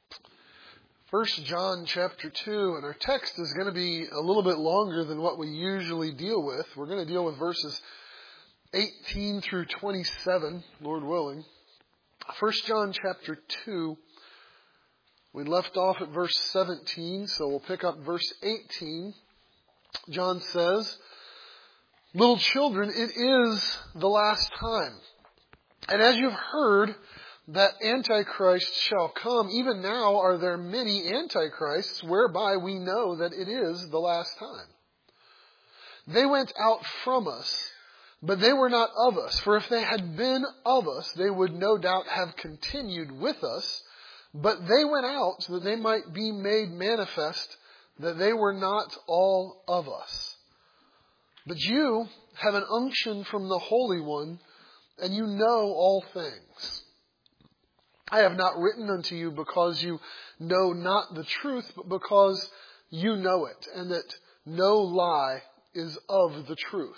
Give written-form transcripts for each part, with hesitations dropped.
First John chapter 2, and our text is going to be a little bit longer than what we usually deal with. We're going to deal with verses 18 through 27, Lord willing. First John chapter 2, we left off at verse 17, so we'll pick up verse 18. John says, "Little children, it is the last time. And as you've heard that Antichrist shall come, even now are there many Antichrists, whereby we know that it is the last time. They went out from us, but they were not of us. For if they had been of us, they would no doubt have continued with us. But they went out that they might be made manifest that they were not all of us. But you have an unction from the Holy One, and you know all things. I have not written unto you because you know not the truth, but because you know it, and that no lie is of the truth.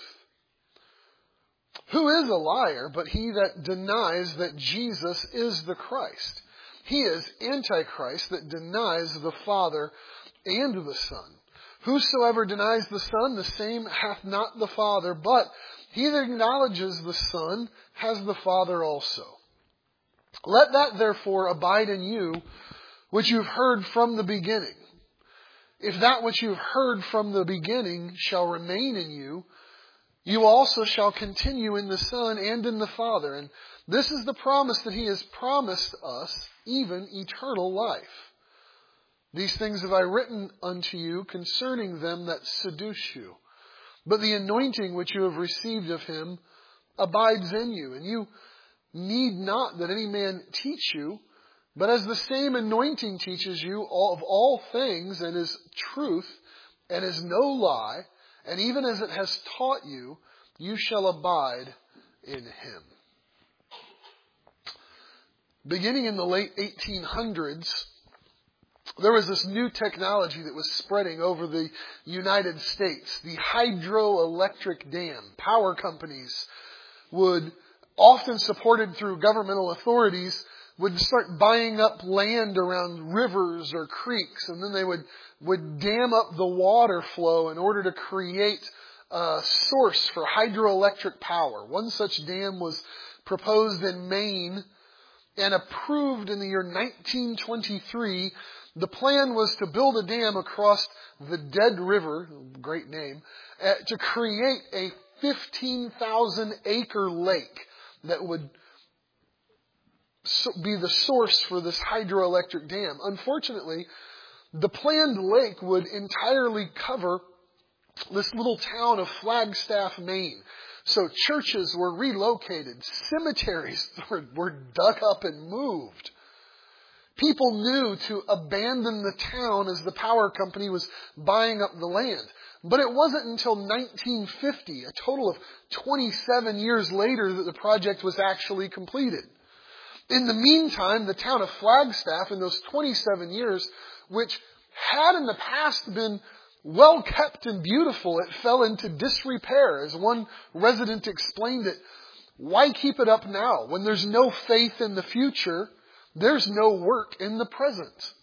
Who is a liar but he that denies that Jesus is the Christ? He is Antichrist that denies the Father and the Son. Whosoever denies the Son, the same hath not the Father, but he that acknowledges the Son has the Father also. Let that therefore abide in you, which you've heard from the beginning. If that which you've heard from the beginning shall remain in you, you also shall continue in the Son and in the Father. And this is the promise that he has promised us, even eternal life. These things have I written unto you concerning them that seduce you. But the anointing which you have received of him abides in you, and you need not that any man teach you, but as the same anointing teaches you of all things, and is truth, and is no lie, and even as it has taught you, you shall abide in him." Beginning in the late 1800s, there was this new technology that was spreading over the United States. The hydroelectric dam. Power companies would, often supported through governmental authorities, would start buying up land around rivers or creeks, and then they would dam up the water flow in order to create a source for hydroelectric power. One such dam was proposed in Maine and approved in the year 1923. The plan was to build a dam across the Dead River, great name, to create a 15,000 acre lake that would be the source for this hydroelectric dam. Unfortunately, the planned lake would entirely cover this little town of Flagstaff, Maine. So churches were relocated. Cemeteries were dug up and moved. People knew to abandon the town as the power company was buying up the land. But it wasn't until 1950, a total of 27 years later, that the project was actually completed. In the meantime, the town of Flagstaff, in those 27 years, which had in the past been well kept and beautiful, it fell into disrepair. As one resident explained it, why keep it up now? When there's no faith in the future, there's no work in the present.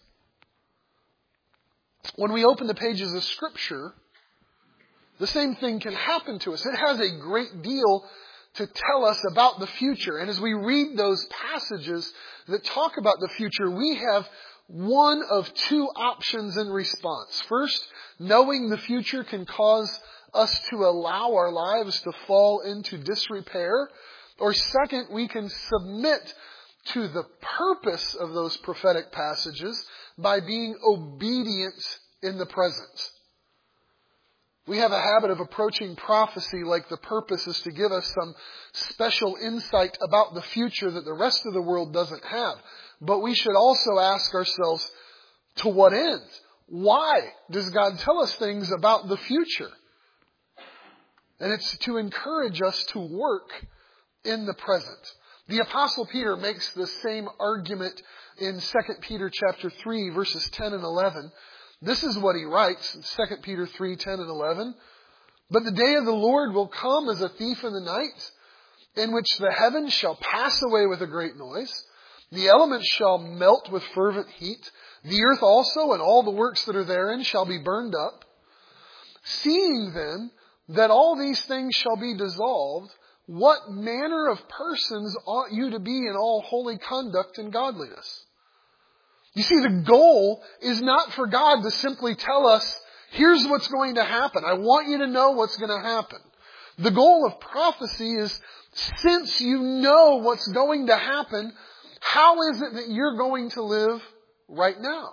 When we open the pages of Scripture, the same thing can happen to us. It has a great deal to tell us about the future. And as we read those passages that talk about the future, we have one of two options in response. First, knowing the future can cause us to allow our lives to fall into disrepair. Or second, we can submit to the purpose of those prophetic passages by being obedient in the present. We have a habit of approaching prophecy like the purpose is to give us some special insight about the future that the rest of the world doesn't have. But we should also ask ourselves, to what end? Why does God tell us things about the future? And it's to encourage us to work in the present. The Apostle Peter makes the same argument in 2 Peter chapter 3, verses 10 and 11. This is what he writes in 2 Peter 3, 10 and 11. "But the day of the Lord will come as a thief in the night, in which the heavens shall pass away with a great noise, The elements shall melt with fervent heat. The earth also and all the works that are therein shall be burned up. Seeing then that all these things shall be dissolved, what manner of persons ought you to be in all holy conduct and godliness? You see, the goal is not for God to simply tell us, here's what's going to happen. I want you to know what's going to happen. The goal of prophecy is, since you know what's going to happen, how is it that you're going to live right now?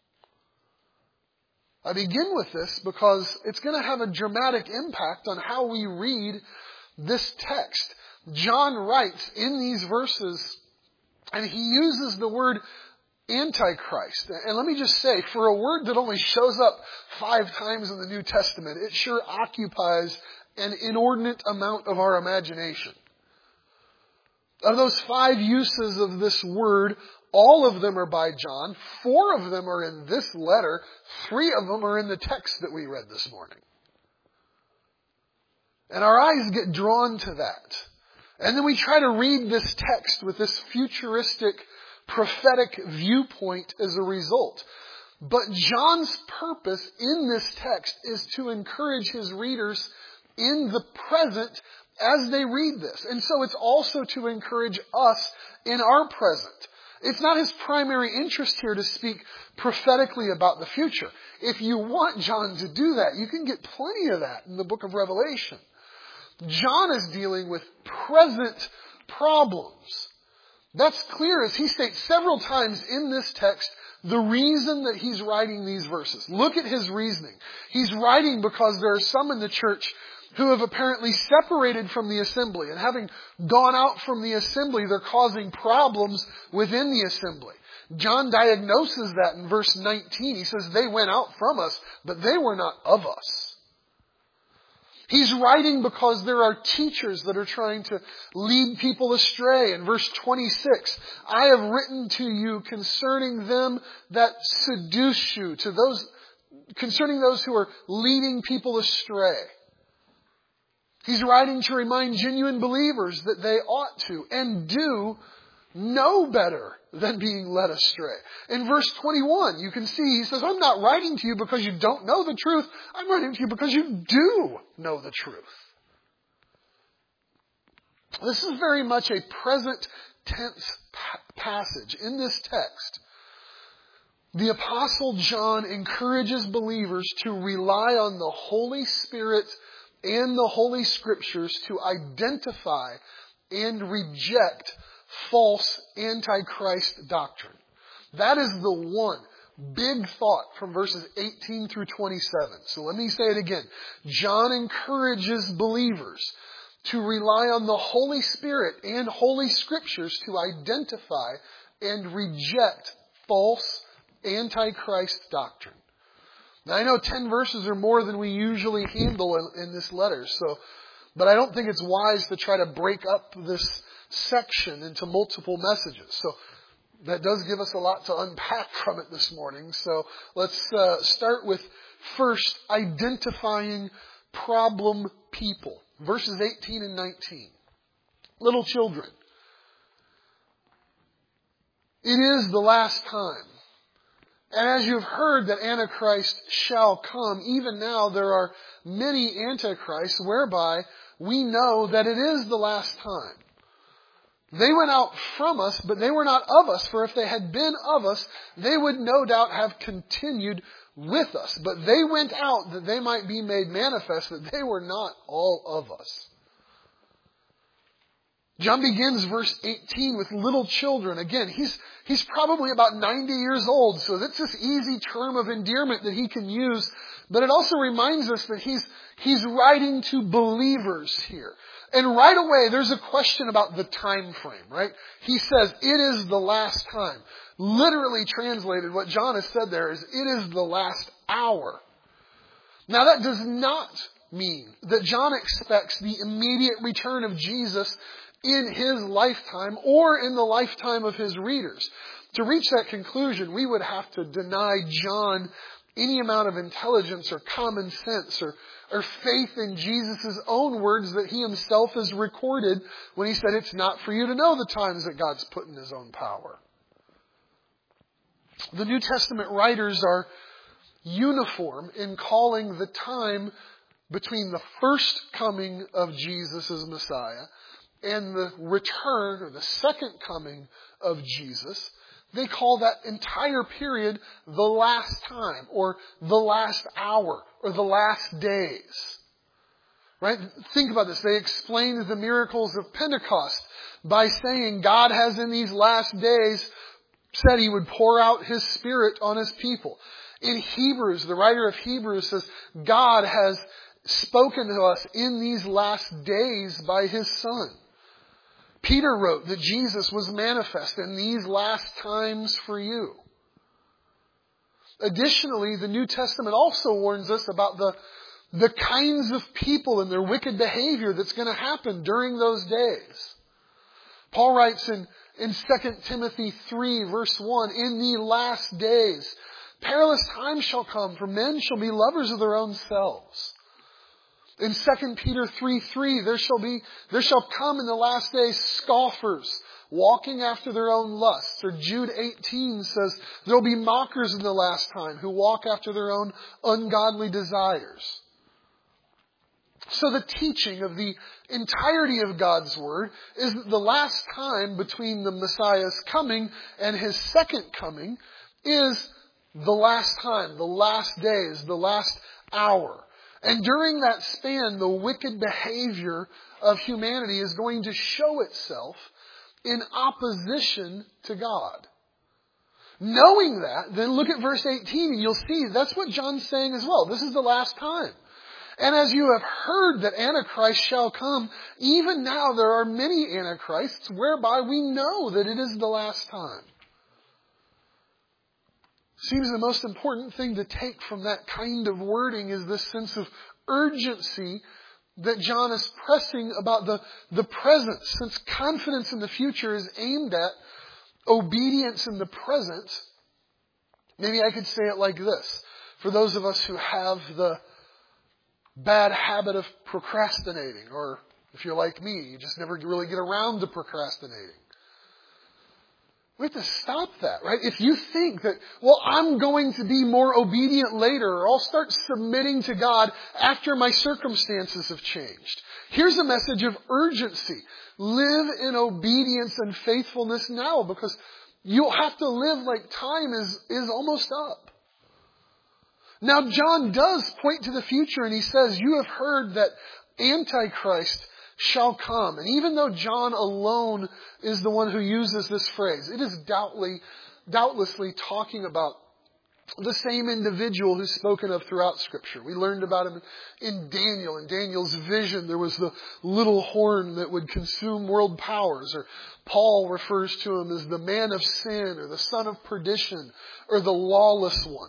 I begin with this because it's going to have a dramatic impact on how we read this text. John writes in these verses, and he uses the word Antichrist. And let me just say, for a word that only shows up 5 times in the New Testament, it sure occupies an inordinate amount of our imagination. Of those 5 uses of this word, all of them are by John. 4 of them are in this letter. 3 of them are in the text that we read this morning. And our eyes get drawn to that. And then we try to read this text with this futuristic, prophetic viewpoint as a result. But John's purpose in this text is to encourage his readers in the present as they read this. And so it's also to encourage us in our present. It's not his primary interest here to speak prophetically about the future. If you want John to do that, you can get plenty of that in the book of Revelation. John is dealing with present problems. That's clear as he states several times in this text the reason that he's writing these verses. Look at his reasoning. He's writing because there are some in the church who have apparently separated from the assembly. And having gone out from the assembly, they're causing problems within the assembly. John diagnoses that in verse 19. He says, they went out from us, but they were not of us. He's writing because there are teachers that are trying to lead people astray. In verse 26, I have written to you concerning them that seduce you, concerning those who are leading people astray. He's writing to remind genuine believers that they ought to and do know better than being led astray. In verse 21, you can see he says, I'm not writing to you because you don't know the truth. I'm writing to you because you do know the truth. This is very much a present tense passage. In this text, the Apostle John encourages believers to rely on the Holy Spirit and the Holy Scriptures to identify and reject false Antichrist doctrine. That is the one big thought from verses 18 through 27. So let me say it again. John encourages believers to rely on the Holy Spirit and Holy Scriptures to identify and reject false Antichrist doctrine. Now I know 10 verses are more than we usually handle in this letter, but I don't think it's wise to try to break up this section into multiple messages. So that does give us a lot to unpack from it this morning. So let's start with first identifying problem people. Verses 18 and 19. Little children, it is the last time. And as you've heard that Antichrist shall come, even now there are many Antichrists, whereby we know that it is the last time. They went out from us, but they were not of us. For if they had been of us, they would no doubt have continued with us. But they went out that they might be made manifest that they were not all of us. John begins verse 18 with little children. Again, he's probably about 90 years old, so that's this easy term of endearment that he can use. But it also reminds us that he's writing to believers here. And right away, there's a question about the time frame, right? He says, it is the last time. Literally translated, what John has said there is, it is the last hour. Now that does not mean that John expects the immediate return of Jesus in his lifetime or in the lifetime of his readers. To reach that conclusion, we would have to deny John any amount of intelligence or common sense or faith in Jesus' own words that he himself has recorded when he said it's not for you to know the times that God's put in his own power. The New Testament writers are uniform in calling the time between the first coming of Jesus as Messiah and the return or the second coming of Jesus. They call that entire period the last time or the last hour or the last days. Right? Think about this. They explained the miracles of Pentecost by saying God has in these last days said He would pour out His Spirit on His people. In Hebrews, the writer of Hebrews says God has spoken to us in these last days by His Son. Peter wrote that Jesus was manifest in these last times for you. Additionally, the New Testament also warns us about the kinds of people and their wicked behavior that's going to happen during those days. Paul writes in 2 Timothy 3 verse 1, in the last days, perilous times shall come, for men shall be lovers of their own selves. In 2 Peter 3:3, there shall come in the last days scoffers, walking after their own lusts. Or Jude 18 says, there will be mockers in the last time who walk after their own ungodly desires. So the teaching of the entirety of God's Word is that the last time between the Messiah's coming and His second coming is the last time, the last days, the last hour. And during that span, the wicked behavior of humanity is going to show itself in opposition to God. Knowing that, then look at verse 18 and you'll see that's what John's saying as well. This is the last time. And as you have heard that Antichrist shall come, even now there are many Antichrists, whereby we know that it is the last time. Seems the most important thing to take from that kind of wording is this sense of urgency that John is pressing about the present, since confidence in the future is aimed at obedience in the present. Maybe I could say it like this. For those of us who have the bad habit of procrastinating, or if you're like me, you just never really get around to procrastinating. We have to stop that, right? If you think that, well, I'm going to be more obedient later, or I'll start submitting to God after my circumstances have changed. Here's a message of urgency. Live in obedience and faithfulness now, because you'll have to live like time is almost up. Now, John does point to the future, and he says, you have heard that Antichrist shall come. And even though John alone is the one who uses this phrase, it is doubtlessly talking about the same individual who's spoken of throughout Scripture. We learned about him in Daniel. In Daniel's vision, there was the little horn that would consume world powers. Or Paul refers to him as the man of sin, or the son of perdition, or the lawless one.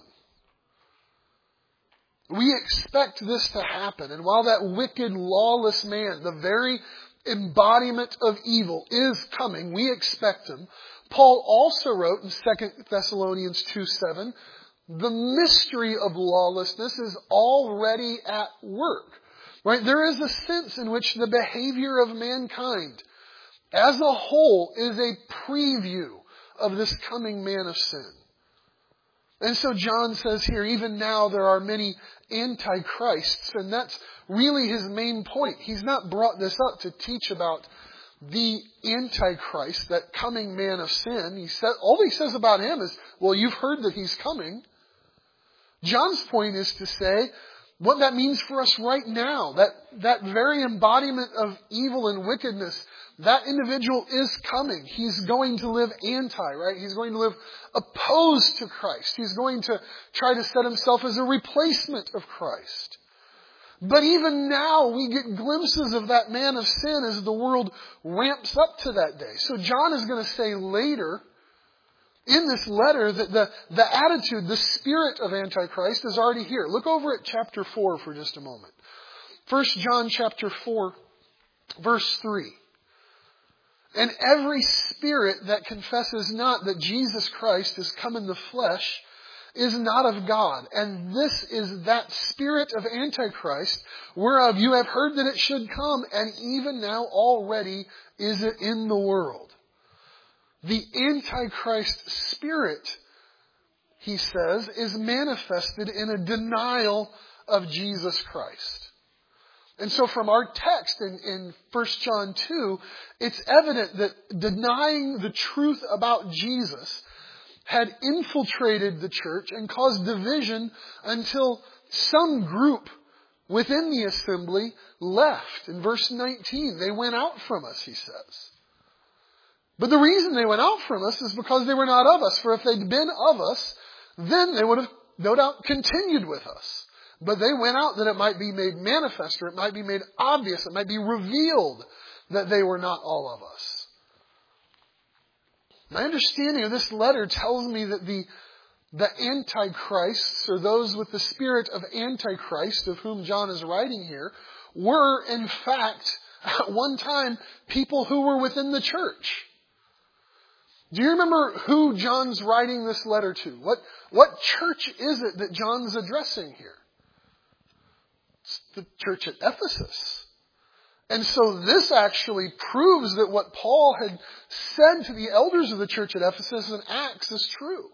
We expect this to happen. And while that wicked, lawless man, the very embodiment of evil, is coming, we expect him. Paul also wrote in 2 Thessalonians 2:7, the mystery of lawlessness is already at work. Right? There is a sense in which the behavior of mankind as a whole is a preview of this coming man of sin. And so John says here, even now there are many antichrists, and that's really his main point. He's not brought this up to teach about the Antichrist, that coming man of sin. All he says about him is, well, you've heard that he's coming. John's point is to say what that means for us right now, that very embodiment of evil and wickedness, that individual is coming. He's going to live right? He's going to live opposed to Christ. He's going to try to set himself as a replacement of Christ. But even now, we get glimpses of that man of sin as the world ramps up to that day. So John is going to say later in this letter that the attitude, the spirit of Antichrist is already here. Look over at chapter 4 for just a moment. 1 John chapter 4, verse 3. And every spirit that confesses not that Jesus Christ is come in the flesh is not of God. And this is that spirit of Antichrist, whereof you have heard that it should come, and even now already is it in the world. The Antichrist spirit he says, is manifested in a denial of Jesus Christ. And so from our text in 1 John 2, it's evident that denying the truth about Jesus had infiltrated the church and caused division until some group within the assembly left. In verse 19, they went out from us, he says. But the reason they went out from us is because they were not of us. For if they'd been of us, then they would have no doubt continued with us. But they went out that it might be made manifest, or it might be made obvious, it might be revealed that they were not all of us. My understanding of this letter tells me that the Antichrists, or those with the spirit of Antichrist, of whom John is writing here, were in fact at one time people who were within the church. Do you remember who John's writing this letter to? What church is it that John's addressing here? It's the church at Ephesus. And so this actually proves that what Paul had said to the elders of the church at Ephesus in Acts is true.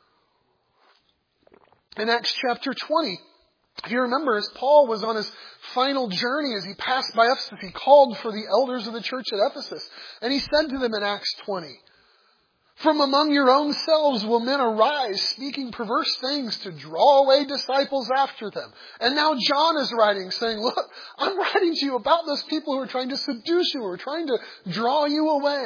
In Acts chapter 20, if you remember, as Paul was on his final journey, as he passed by Ephesus, he called for the elders of the church at Ephesus. And he said to them in Acts 20, "From among your own selves will men arise, speaking perverse things to draw away disciples after them." And now John is writing, saying, look, I'm writing to you about those people who are trying to seduce you, who are trying to draw you away.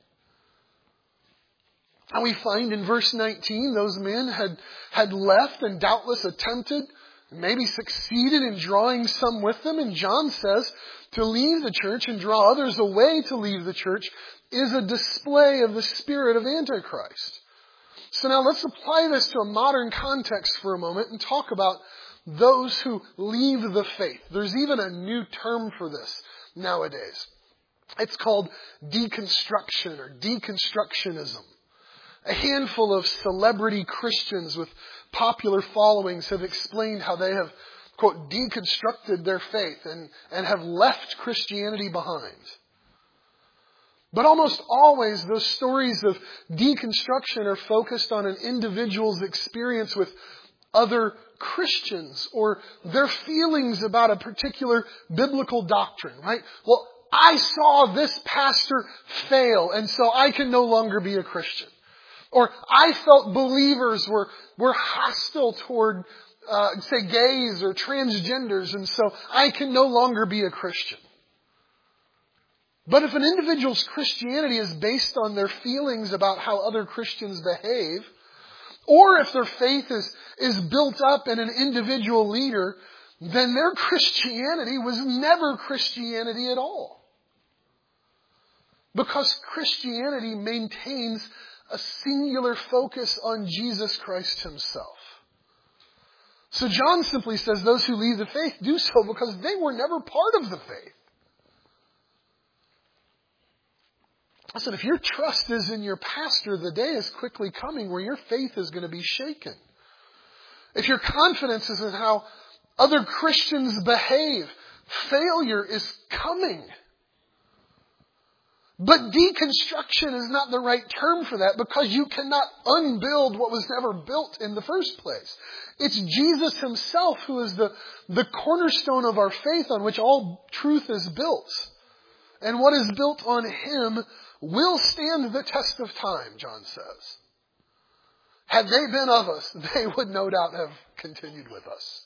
And we find in verse 19, those men had left and doubtless attempted, maybe succeeded in drawing some with them. And John says to leave the church and draw others away to leave the church is a display of the spirit of Antichrist. So now let's apply this to a modern context for a moment and talk about those who leave the faith. There's even a new term for this nowadays. It's called deconstruction or deconstructionism. A handful of celebrity Christians with popular followings have explained how they have, quote, deconstructed their faith and have left Christianity behind. But almost always those stories of deconstruction are focused on an individual's experience with other Christians or their feelings about a particular biblical doctrine, right? Well, I saw this pastor fail, and so I can no longer be a Christian. Or I felt believers were hostile toward, say, gays or transgenders, and so I can no longer be a Christian. But if an individual's Christianity is based on their feelings about how other Christians behave, or if their faith is built up in an individual leader, then their Christianity was never Christianity at all. Because Christianity maintains a singular focus on Jesus Christ himself. So John simply says those who leave the faith do so because they were never part of the faith. Listen, if your trust is in your pastor, the day is quickly coming where your faith is going to be shaken. If your confidence is in how other Christians behave, failure is coming. But deconstruction is not the right term for that because you cannot unbuild what was never built in the first place. It's Jesus himself who is the cornerstone of our faith on which all truth is built. And what is built on him will stand the test of time, John says. Had they been of us, they would no doubt have continued with us.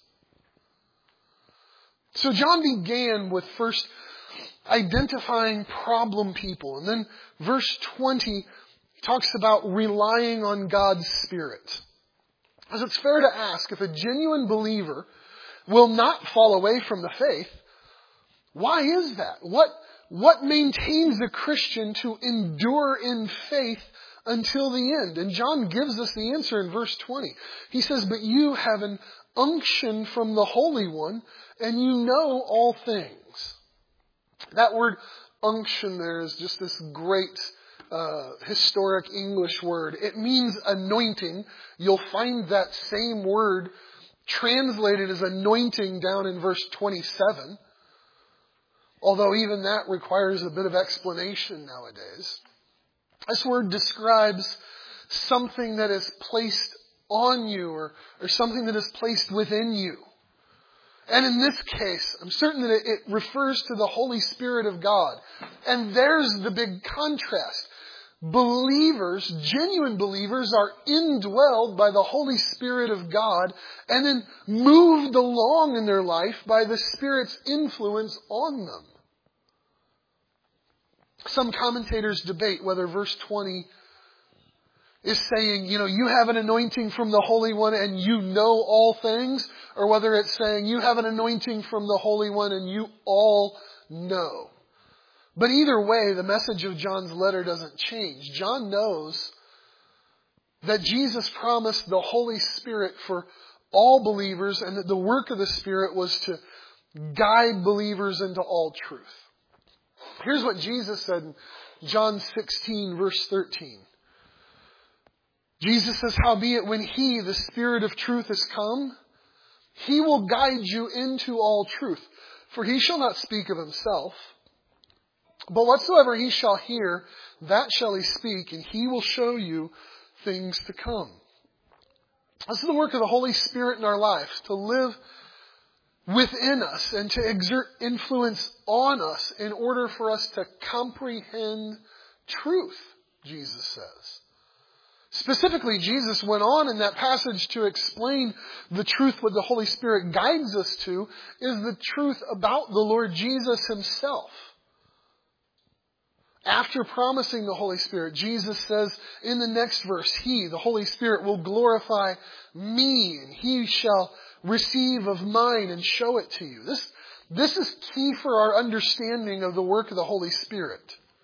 So John began with first identifying problem people. And then verse 20 talks about relying on God's Spirit. As it's fair to ask, if a genuine believer will not fall away from the faith, why is that? What maintains a Christian to endure in faith until the end? And John gives us the answer in verse 20. He says, "But you have an unction from the Holy One, and you know all things." That word unction there is just this great historic English word. It means anointing. You'll find that same word translated as anointing down in verse 27. Although even that requires a bit of explanation nowadays. This word describes something that is placed on you or something that is placed within you. And in this case, I'm certain that it refers to the Holy Spirit of God. And there's the big contrast. Believers, genuine believers, are indwelled by the Holy Spirit of God and then moved along in their life by the Spirit's influence on them. Some commentators debate whether verse 20 is saying, you have an anointing from the Holy One and you know all things, or whether it's saying you have an anointing from the Holy One and you all know. But either way, the message of John's letter doesn't change. John knows that Jesus promised the Holy Spirit for all believers and that the work of the Spirit was to guide believers into all truth. Here's what Jesus said in John 16, verse 13. Jesus says, "Howbeit when He, the Spirit of truth, is come, He will guide you into all truth. For He shall not speak of Himself, but whatsoever He shall hear, that shall He speak, and He will show you things to come." This is the work of the Holy Spirit in our lives, to live within us and to exert influence on us in order for us to comprehend truth, Jesus says. Specifically, Jesus went on in that passage to explain the truth what the Holy Spirit guides us to is the truth about the Lord Jesus Himself. After promising the Holy Spirit, Jesus says in the next verse, He, the Holy Spirit, will glorify me, and He shall receive of mine and show it to you. This is key for our understanding of the work of the Holy Spirit.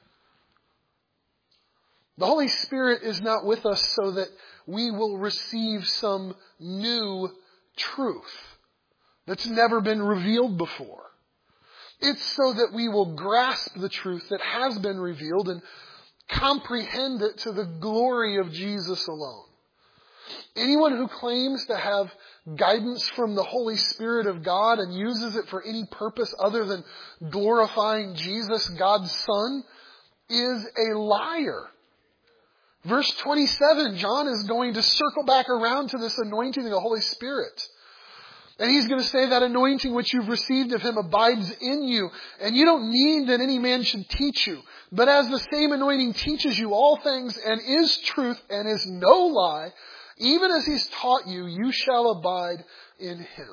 The Holy Spirit is not with us so that we will receive some new truth that's never been revealed before. It's so that we will grasp the truth that has been revealed and comprehend it to the glory of Jesus alone. Anyone who claims to have guidance from the Holy Spirit of God and uses it for any purpose other than glorifying Jesus, God's Son, is a liar. Verse 27, John is going to circle back around to this anointing of the Holy Spirit. And he's going to say that anointing which you've received of Him abides in you. And you don't need that any man should teach you. But as the same anointing teaches you all things and is truth and is no lie, even as He's taught you, you shall abide in Him.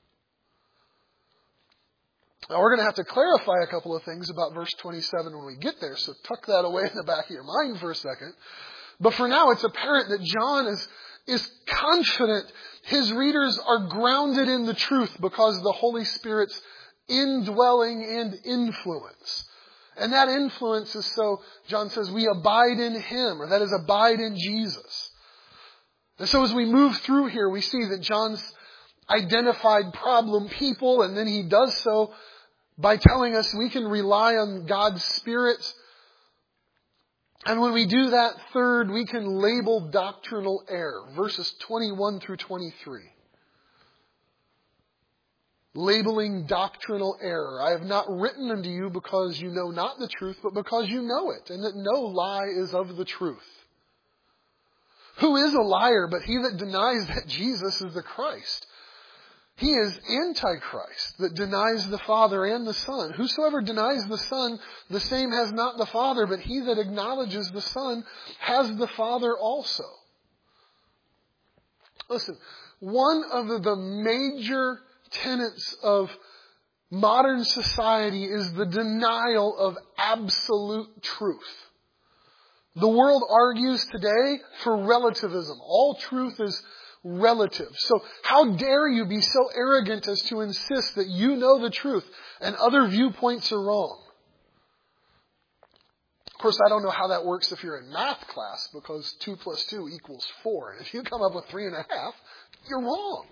Now we're going to have to clarify a couple of things about verse 27 when we get there. So tuck that away in the back of your mind for a second. But for now, it's apparent that John is confident his readers are grounded in the truth because of the Holy Spirit's indwelling and influence. And that influence is so, John says, we abide in Him, or that is, abide in Jesus. And so as we move through here, we see that John's identified problem people, and then he does so by telling us we can rely on God's Spirit. And when we do that, third, we can label doctrinal error. Verses 21 through 23. Labeling doctrinal error. I have not written unto you because you know not the truth, but because you know it, and that no lie is of the truth. Who is a liar but he that denies that Jesus is the Christ? He is Antichrist that denies the Father and the Son. Whosoever denies the Son, the same has not the Father, but he that acknowledges the Son has the Father also. Listen, one of the major tenets of modern society is the denial of absolute truth. The world argues today for relativism. All truth is relative. So how dare you be so arrogant as to insist that you know the truth and other viewpoints are wrong? Of course, I don't know how that works if you're in math class, because 2 + 2 = 4. If you come up with 3.5, you're wrong.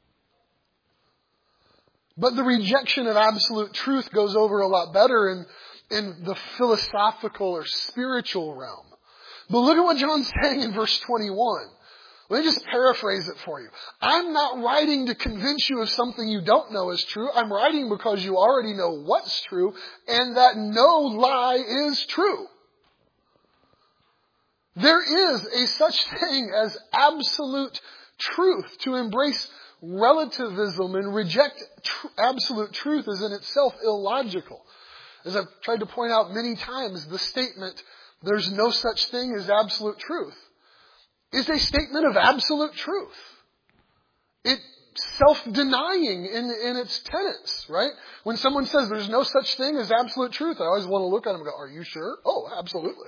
But the rejection of absolute truth goes over a lot better in the philosophical or spiritual realm. But look at what John's saying in verse 21. Let me just paraphrase it for you. I'm not writing to convince you of something you don't know is true. I'm writing because you already know what's true and that no lie is true. There is a such thing as absolute truth, to embrace relativism and reject absolute truth is in itself illogical. As I've tried to point out many times, the statement, there's no such thing as absolute truth, is a statement of absolute truth. It's self-denying in its tenets, right? When someone says there's no such thing as absolute truth, I always want to look at them and go, are you sure? Oh, absolutely.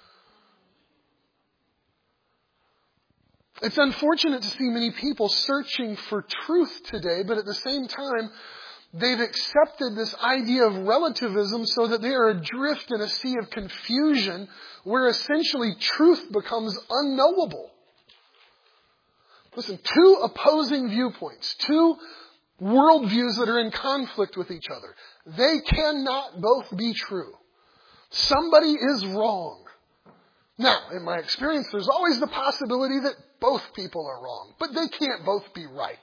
It's unfortunate to see many people searching for truth today, but at the same time, they've accepted this idea of relativism so that they are adrift in a sea of confusion where essentially truth becomes unknowable. Listen, two opposing viewpoints, two worldviews that are in conflict with each other. They cannot both be true. Somebody is wrong. Now, in my experience, there's always the possibility that both people are wrong, but they can't both be right.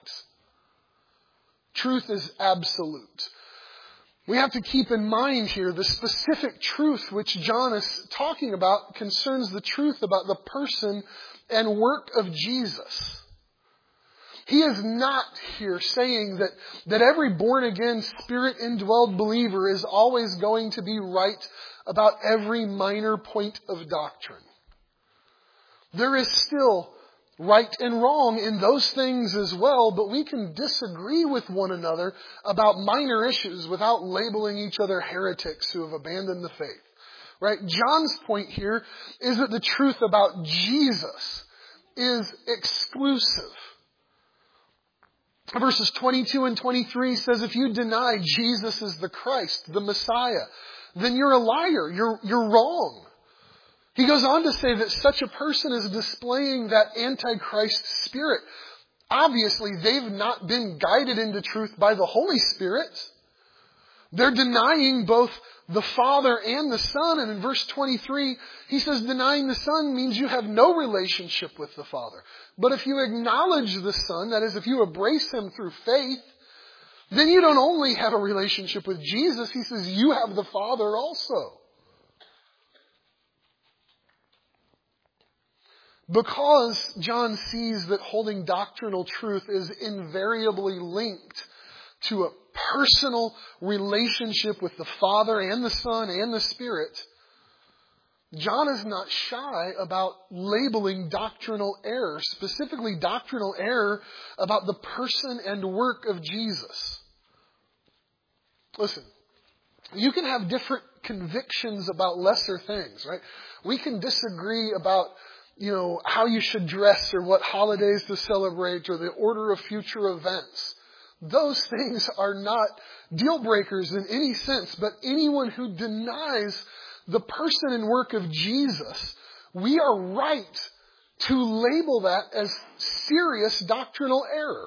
Truth is absolute. We have to keep in mind here the specific truth which John is talking about concerns the truth about the person and work of Jesus. He is not here saying that every born-again, Spirit-indwelled believer is always going to be right about every minor point of doctrine. There is still right and wrong in those things as well, but we can disagree with one another about minor issues without labeling each other heretics who have abandoned the faith. Right? John's point here is that the truth about Jesus is exclusive. Verses 22 and 23 says, if you deny Jesus is the Christ, the Messiah, then you're a liar. You're wrong. He goes on to say that such a person is displaying that Antichrist spirit. Obviously, they've not been guided into truth by the Holy Spirit. They're denying both the Father and the Son. And in verse 23, he says denying the Son means you have no relationship with the Father. But if you acknowledge the Son, that is, if you embrace Him through faith, then you don't only have a relationship with Jesus, he says you have the Father also. Because John sees that holding doctrinal truth is invariably linked to a personal relationship with the Father and the Son and the Spirit, John is not shy about labeling doctrinal error, specifically doctrinal error about the person and work of Jesus. Listen, you can have different convictions about lesser things, right? We can disagree about how you should dress or what holidays to celebrate or the order of future events. Those things are not deal breakers in any sense, but anyone who denies the person and work of Jesus, we are right to label that as serious doctrinal error.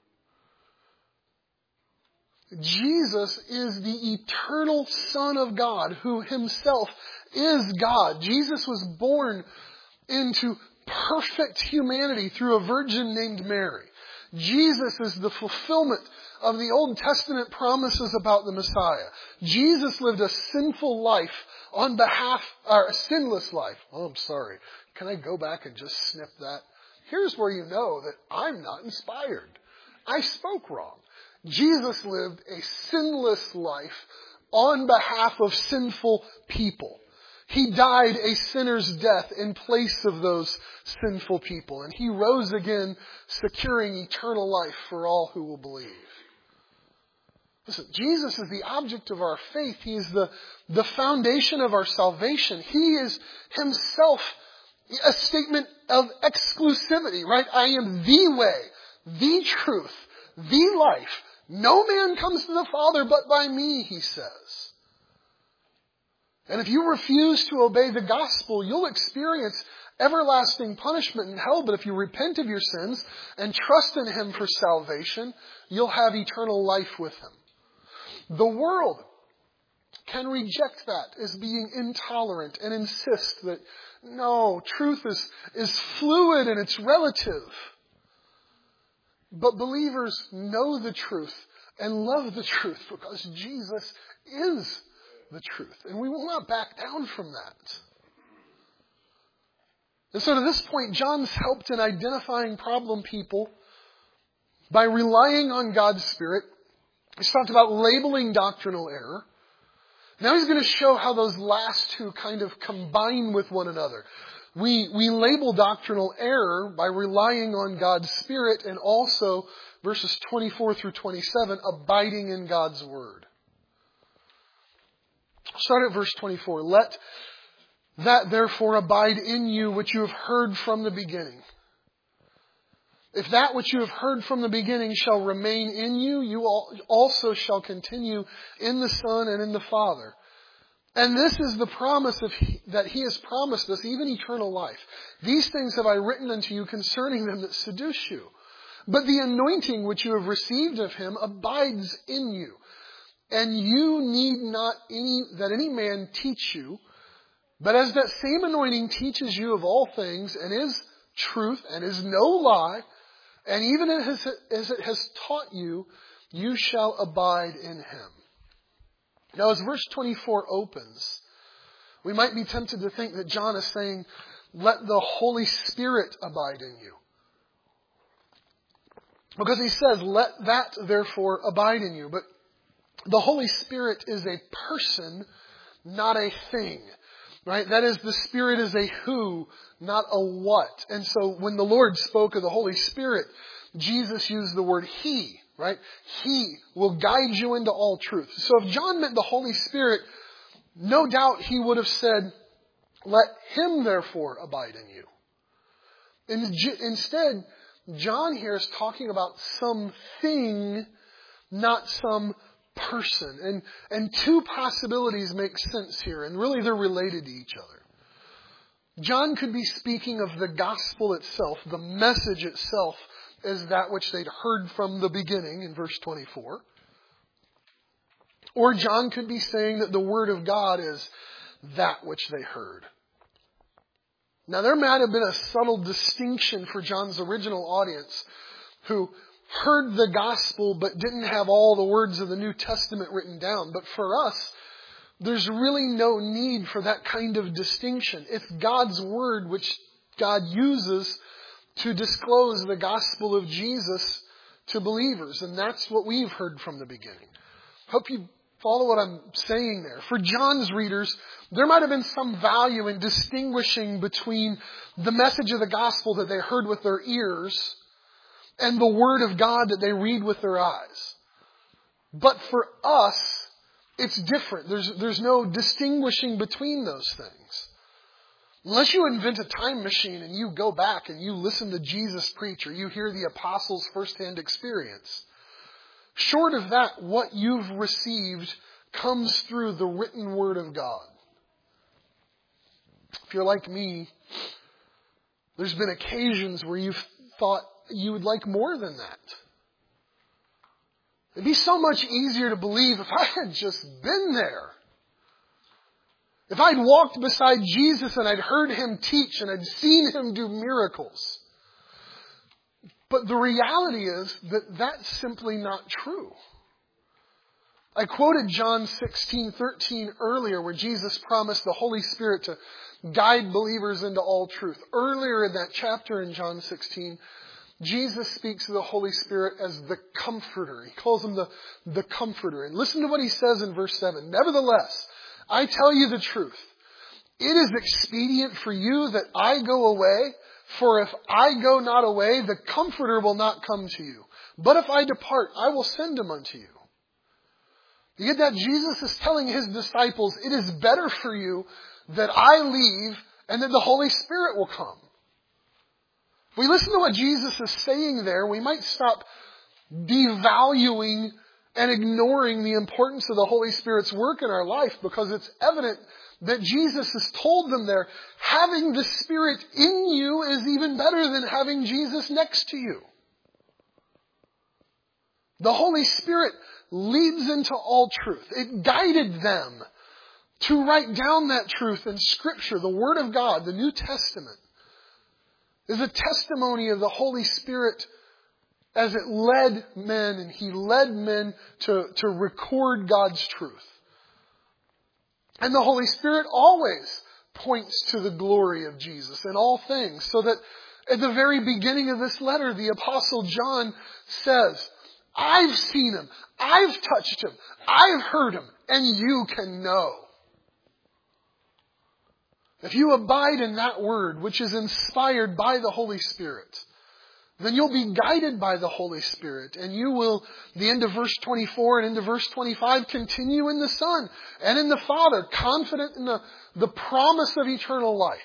Jesus is the eternal Son of God who himself is God. Jesus was born into perfect humanity through a virgin named Mary. Jesus is the fulfillment of the Old Testament promises about the Messiah. Jesus lived a sinful life a sinless life. Oh, I'm sorry. Can I go back and just snip that? Here's where you know that I'm not inspired. I spoke wrong. Jesus lived a sinless life on behalf of sinful people. He died a sinner's death in place of those sinful people. And He rose again, securing eternal life for all who will believe. Listen, Jesus is the object of our faith. He is the foundation of our salvation. He is Himself a statement of exclusivity, right? I am the way, the truth, the life. No man comes to the Father but by me, He says. And if you refuse to obey the gospel, you'll experience everlasting punishment in hell. But if you repent of your sins and trust in Him for salvation, you'll have eternal life with Him. The world can reject that as being intolerant and insist that, no, truth is fluid and it's relative. But believers know the truth and love the truth because Jesus is the truth. And we will not back down from that. And so to this point, John's helped in identifying problem people by relying on God's Spirit. He's talked about labeling doctrinal error. Now he's going to show how those last two kind of combine with one another. We label doctrinal error by relying on God's Spirit, and also, verses 24 through 27, abiding in God's Word. Start at verse 24. Let that therefore abide in you which you have heard from the beginning. If that which you have heard from the beginning shall remain in you, you also shall continue in the Son and in the Father. And this is the promise that He has promised us, even eternal life. These things have I written unto you concerning them that seduce you. But the anointing which you have received of Him abides in you. And you need not that any man teach you, but as that same anointing teaches you of all things, and is truth, and is no lie, and even as it has taught you, you shall abide in Him. Now, as verse 24 opens, we might be tempted to think that John is saying, let the Holy Spirit abide in you. Because he says, let that therefore abide in you. But the Holy Spirit is a person, not a thing. Right? That is, the Spirit is a who, not a what. And so when the Lord spoke of the Holy Spirit, Jesus used the word He, right? He will guide you into all truth. So if John meant the Holy Spirit, no doubt he would have said, let Him therefore abide in you. And instead, John here is talking about something, not some person. And two possibilities make sense here, and really they're related to each other. John could be speaking of the gospel itself, the message itself, as that which they'd heard from the beginning in verse 24. Or John could be saying that the Word of God is that which they heard. Now there might have been a subtle distinction for John's original audience who heard the gospel but didn't have all the words of the New Testament written down. But for us, there's really no need for that kind of distinction. It's God's Word which God uses to disclose the gospel of Jesus to believers. And that's what we've heard from the beginning. Hope you follow what I'm saying there. For John's readers, there might have been some value in distinguishing between the message of the gospel that they heard with their ears and the Word of God that they read with their eyes. But for us, it's different. There's no distinguishing between those things. Unless you invent a time machine and you go back and you listen to Jesus preach, or you hear the apostles' firsthand experience, short of that, what you've received comes through the written Word of God. If you're like me, there's been occasions where you've thought you would like more than that. It'd be so much easier to believe if I had just been there. If I'd walked beside Jesus and I'd heard Him teach and I'd seen Him do miracles. But the reality is that that's simply not true. I quoted John 16:13 earlier, where Jesus promised the Holy Spirit to guide believers into all truth. Earlier in that chapter in John 16, Jesus speaks of the Holy Spirit as the Comforter. He calls Him the Comforter. And listen to what He says in verse 7. Nevertheless, I tell you the truth. It is expedient for you that I go away, for if I go not away, the Comforter will not come to you. But if I depart, I will send Him unto you. You get that? Jesus is telling His disciples, it is better for you that I leave and that the Holy Spirit will come. If we listen to what Jesus is saying there, we might stop devaluing and ignoring the importance of the Holy Spirit's work in our life, because it's evident that Jesus has told them there, having the Spirit in you is even better than having Jesus next to you. The Holy Spirit leads into all truth. It guided them to write down that truth in Scripture. The Word of God, the New Testament, is a testimony of the Holy Spirit as it led men, and He led men to record God's truth. And the Holy Spirit always points to the glory of Jesus in all things. So that at the very beginning of this letter, the Apostle John says, I've seen him, I've touched him, I've heard him, and you can know. If you abide in that word, which is inspired by the Holy Spirit, then you'll be guided by the Holy Spirit. And you will, the end of verse 24 and into verse 25, continue in the Son and in the Father, confident in the promise of eternal life.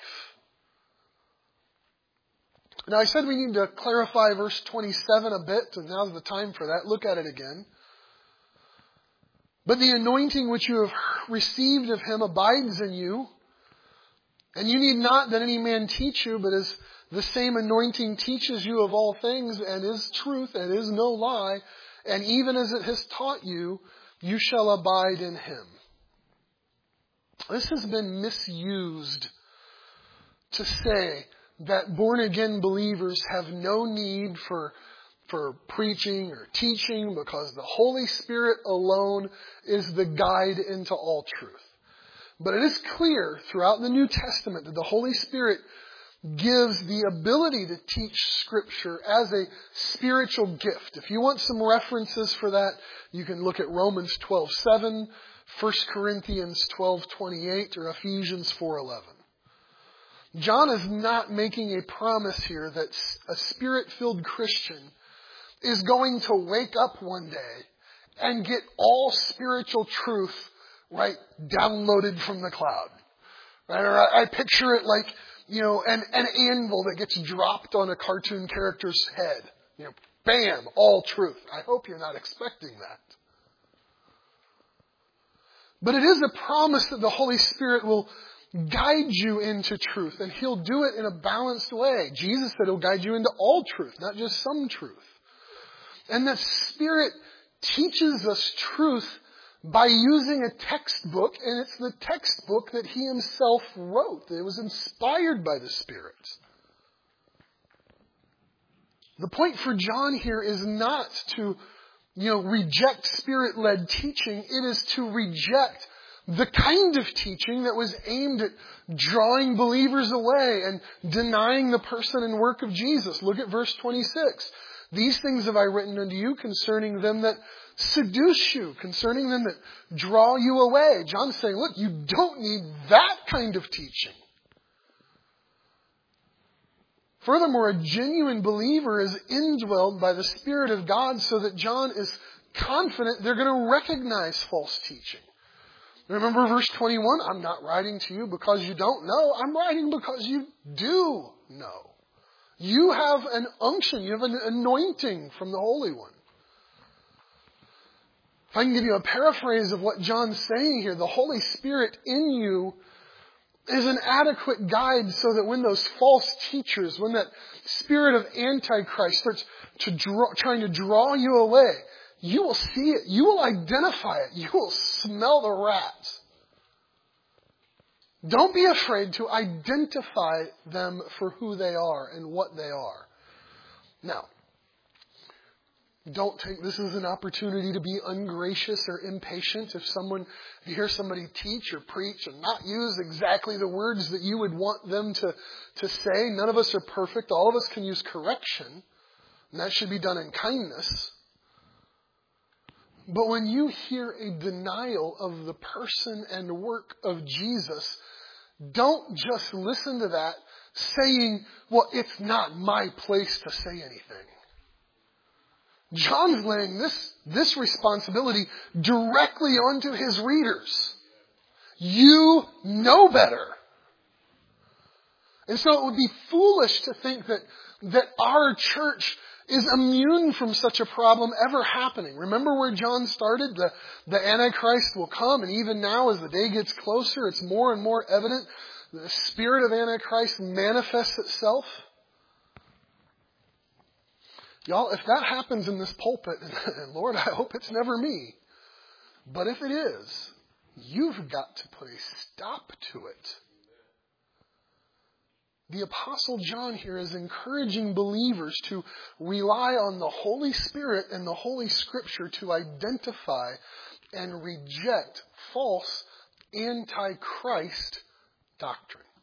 Now I said we need to clarify verse 27 a bit, and now's the time for that. Look at it again. But the anointing which you have received of him abides in you, and you need not that any man teach you, but as the same anointing teaches you of all things, and is truth, and is no lie, and even as it has taught you, you shall abide in him. This has been misused to say that born-again believers have no need for preaching or teaching because the Holy Spirit alone is the guide into all truth. But it is clear throughout the New Testament that the Holy Spirit gives the ability to teach Scripture as a spiritual gift. If you want some references for that, you can look at Romans 12:7, 1 Corinthians 12:28, or Ephesians 4:11. John is not making a promise here that a Spirit-filled Christian is going to wake up one day and get all spiritual truth, right, downloaded from the cloud. Right? Or I picture it like, an anvil that gets dropped on a cartoon character's head. Bam, all truth. I hope you're not expecting that. But it is a promise that the Holy Spirit will guide you into truth, and He'll do it in a balanced way. Jesus said He'll guide you into all truth, not just some truth. And the Spirit teaches us truth by using a textbook, and it's the textbook that He Himself wrote. It was inspired by the Spirit. The point for John here is not to, reject Spirit-led teaching. It is to reject the kind of teaching that was aimed at drawing believers away and denying the person and work of Jesus. Look at verse 26. These things have I written unto you concerning them that seduce you, concerning them that draw you away. John's saying, look, you don't need that kind of teaching. Furthermore, a genuine believer is indwelled by the Spirit of God so that John is confident they're going to recognize false teaching. Remember verse 21? I'm not writing to you because you don't know. I'm writing because you do know. You have an unction. You have an anointing from the Holy One. If I can give you a paraphrase of what John's saying here, the Holy Spirit in you is an adequate guide so that when those false teachers, when that spirit of Antichrist starts trying to draw you away, you will see it. You will identify it. You will smell the rats. Don't be afraid to identify them for who they are and what they are. Now, don't think this is an opportunity to be ungracious or impatient. If you hear somebody teach or preach and not use exactly the words that you would want them to say, none of us are perfect. All of us can use correction, and that should be done in kindness. But when you hear a denial of the person and work of Jesus, don't just listen to that saying, well, it's not my place to say anything. John's laying this responsibility directly onto his readers. You know better. And so it would be foolish to think that our church is immune from such a problem ever happening. Remember where John started? The Antichrist will come, and even now as the day gets closer, it's more and more evident the spirit of Antichrist manifests itself. Y'all, if that happens in this pulpit, and Lord, I hope it's never me, but if it is, you've got to put a stop to it. The Apostle John here is encouraging believers to rely on the Holy Spirit and the Holy Scripture to identify and reject false Antichrist doctrine.